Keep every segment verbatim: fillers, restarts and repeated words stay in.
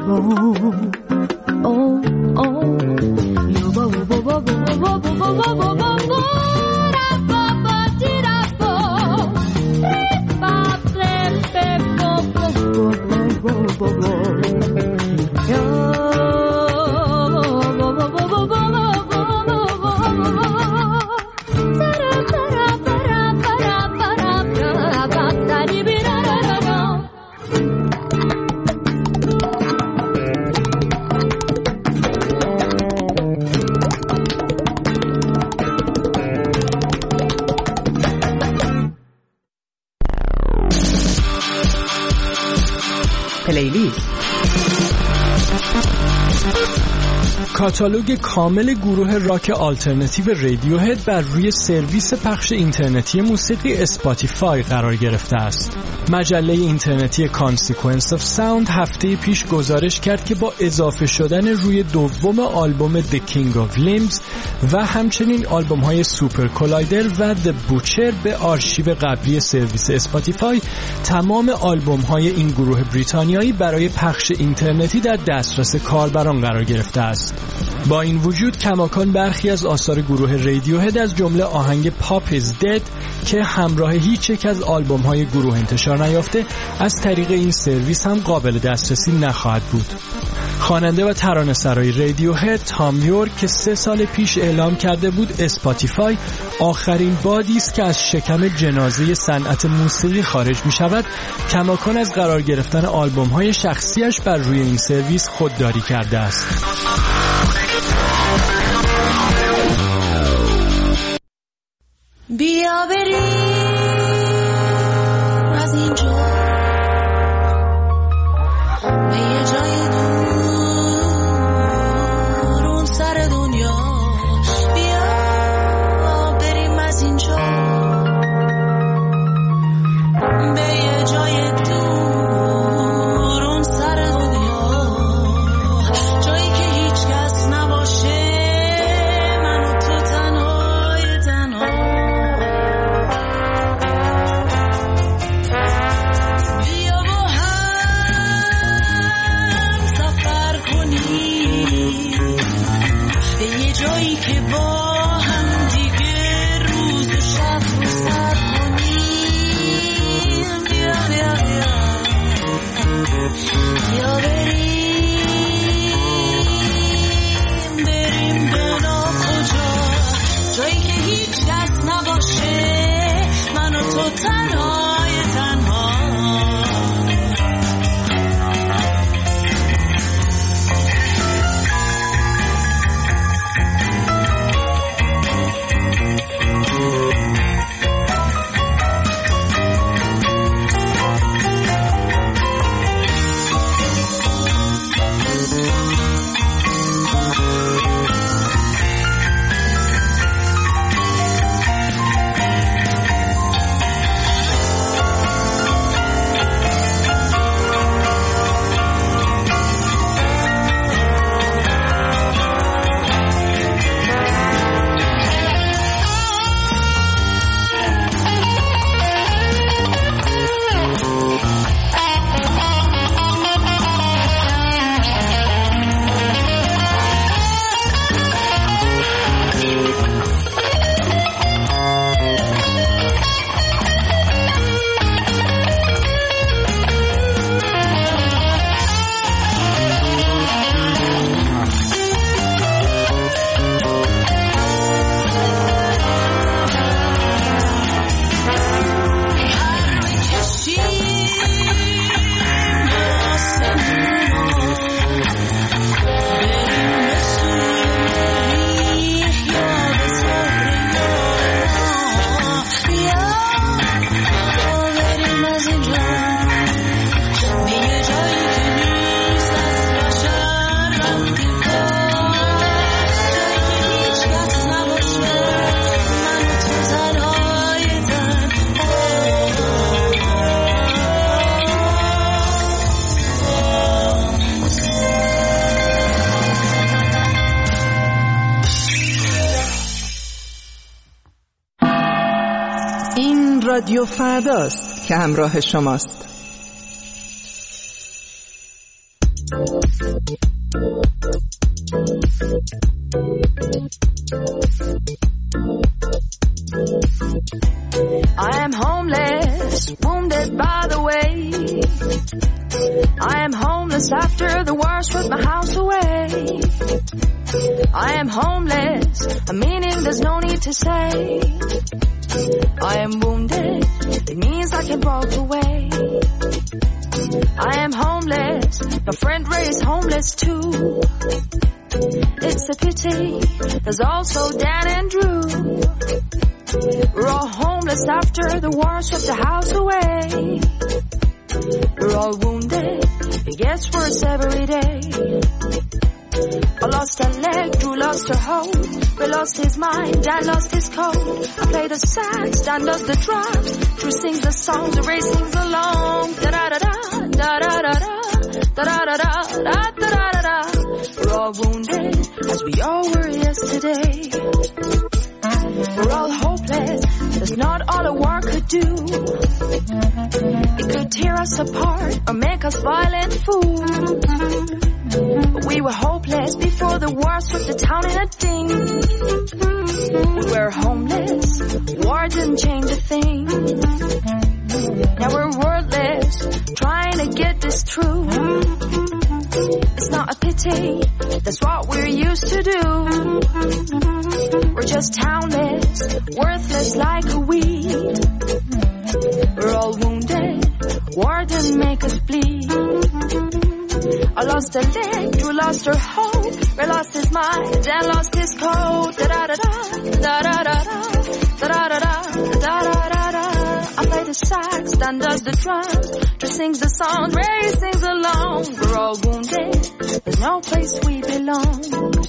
کاتالوگ کامل گروه راک آلترناتیو رادیوهد بر روی سرویس پخش اینترنتی موسیقی اسپاتیفای قرار گرفته است. مجله اینترنتی کانسیکوئنس آف ساوند هفته پیش گزارش کرد که با اضافه شدن روی دوم آلبوم The King of Limbs و همچنین آلبوم های سوپر کولایدر و The Butcher به آرشیو قبلی سرویس اسپاتیفای، تمام آلبوم های این گروه بریتانیایی برای پخش اینترنتی در دسترس کاربران قرار گرفته است. با این وجود کماکان برخی از آثار گروه رادیوهد از جمله آهنگ پاپ از دد که همراه هیچ یک از آلبوم های گروه انتشار نیافته از طریق این سرویس هم قابل دسترسی نخواهد بود. خواننده و ترانه‌سرای رادیوهد تام یورک که سه سال پیش اعلام کرده بود اسپاتیفای آخرین بادی است که از شکم جنازه صنعت موسیقی خارج می شود، کماکان از قرار گرفتن آلبوم های شخصیش بر روی این سرویس خودداری کرده است. بیا بریم از اینجا به یه جای دور اون سر دنیا، بیا بریم از اینجا به یه جای دور اون سر دنیا، جایی که هیچ کس نباشه، من و تو تنهای تنها. جایی که با هم دیگه روز و شب رو سر کنیم، بیا بیا بیا بیا بریم بریم بنا کجا، جایی که هیچ کس نباشه، من و تو تنهای تنها. رادیو فرداست که همراه شماست. I am homeless, wounded by the way. I am homeless after the war stripped my house away. I am homeless, a meaning there's no need to say. I am wounded, it means I can walk away. I am homeless, my friend Ray is homeless too. It's a pity, there's also Dan and Drew. We're all homeless after the war stripped the house away. We're all wounded, it gets worse every day. I lost a leg, Drew lost her hope. Ray lost his mind, Dan lost his code. I play the sax, Dan does the drums. Drew sings the songs, Ray sings along. Da-da-da-da, da-da-da-da, da-da-da-da, da-da-da-da. We're all wounded, as we all were yesterday. We're all hopeless, that's not all a war could do. It could tear us apart or make us violent fools. But we were hopeless before the war stripped the town in a ding. We were homeless, war didn't change a thing. Now we're wordless, trying to get this through. It's not a pity, that's what we're used to do. We're just townless, worthless like a weed. We're all wounded, war didn't make us bleed. I lost a leg, Drew lost her hope. Ray lost his mind, Dan lost his code. Da-da-da-da, da-da-da-da, da-da-da-da, da-da-da-da. I play the sax, Dan does the drums. Drew sings the songs, Ray sings along. We're all wounded, there's no place we belong.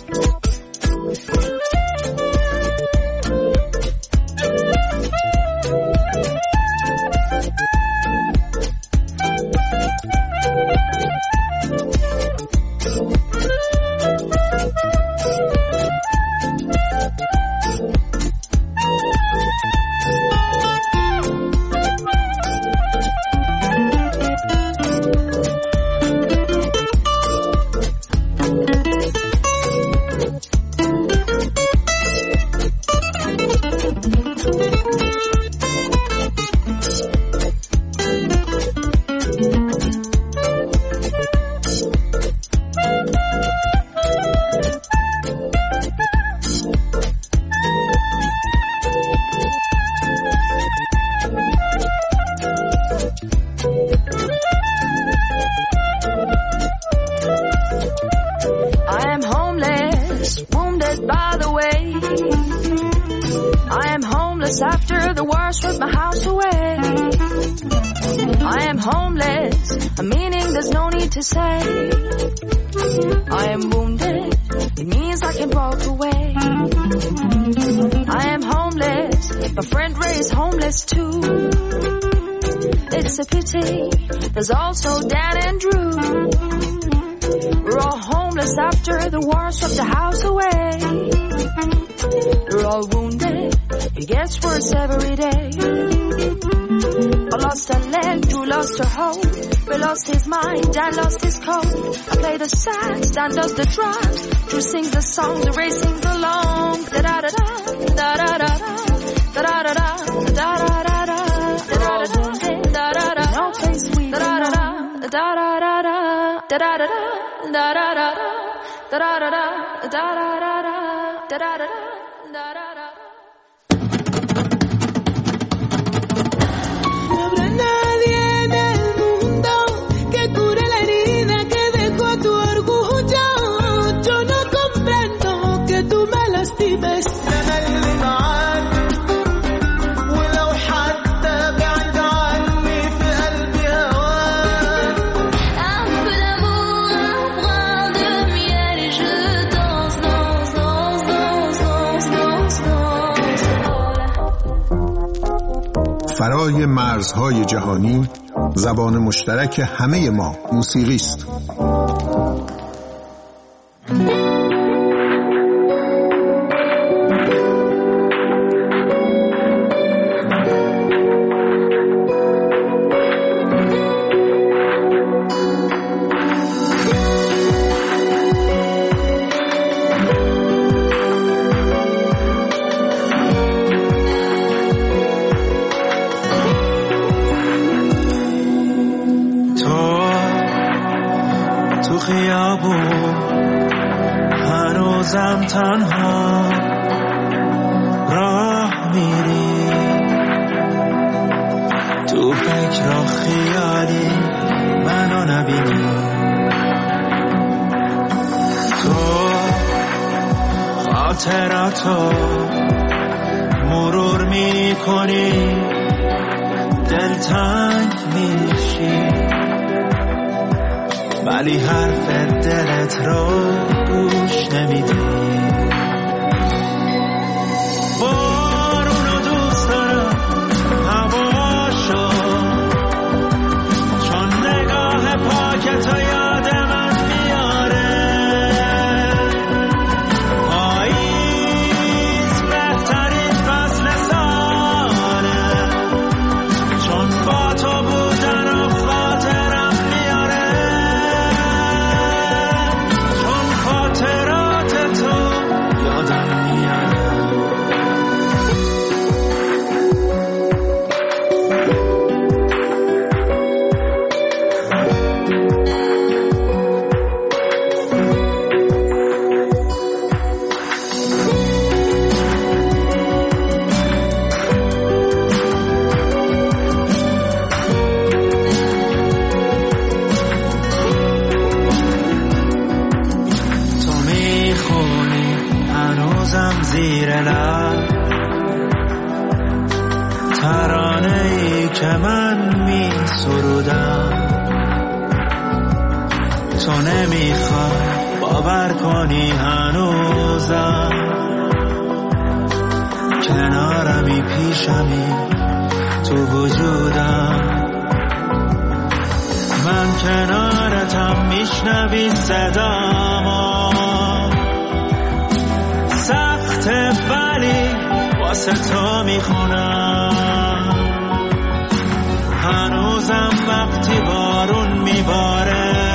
There's also Dan and Drew. We're all homeless after the war stripped the house away. We're all wounded, it gets worse every day. I lost a leg, Drew lost her hope. Ray lost his mind, Dan lost his code. I play the sax, Dan does the drums. Drew sings the songs, Ray sings along. Da-da-da-da, da-da-da-da, da-da-da-da, da-da-da-da. We're all wounded, da-da-da, no place we da-da-da, da-da-da-da, da-da-da-da, da-da-da-da, da-da-da-da, da-da-da-da, da-da-da-da, da-da-da-da. No habrá nadie en el mundo que cure la herida que dejó tu orgullo. Yo no comprendo que tú me lastimes. فرای مرزهای جهانی زبان مشترک همه ما موسیقی است. خیابون هنوزم تنها راه میری، تو فکر و خیالی منو نبینی، تو خاطراتو مرور میکنی، دلتنگ میشی، ولی حرف دلت رو گوش نمیدی. بارونو دوست دارم هواشو، چون نگاه پاکتو یاد من میاره. پاییز بهترین فصل ساله، چون با تو بودن و خاطرم میاره، چون خاطرات تو یادم میاره. تو میخونی هنوزم زیر لب ترانه ای که من میسرودم، تو نمیخوای باور کنی هنوزم کنارمی، پیشمی، تو وجودم. من کنارتم، میشنوی صدامو، سخته ولی واسه تو میخونم. هنوزم وقتی بارون میباره